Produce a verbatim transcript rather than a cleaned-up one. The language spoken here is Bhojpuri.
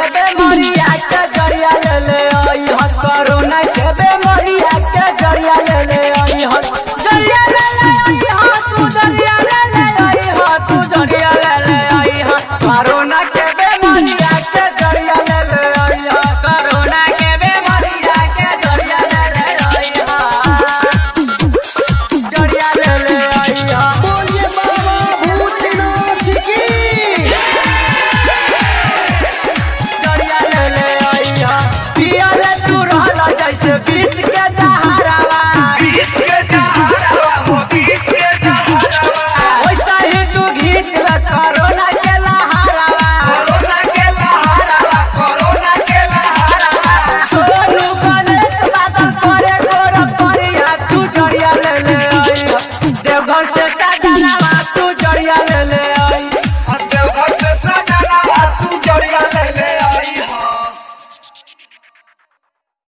बेमारिया के जरिया ले ले आई ह कोरोना के बेमारिया के जरिया ले ले आई ह जरिया ले ले आई ह तू जरिया ले ले आई ह तू जरिया ले ले आई ह कोरोना के बेमारिया के जरिया ले ले आई ह कोरोना के बेमारिया के जरिया ले ले आई ह जरिया ले ले आई ह बोलिए बाबा भूतनाथ की जरिया ले ले आई ह पिया ले तू रहला जैसे बीस के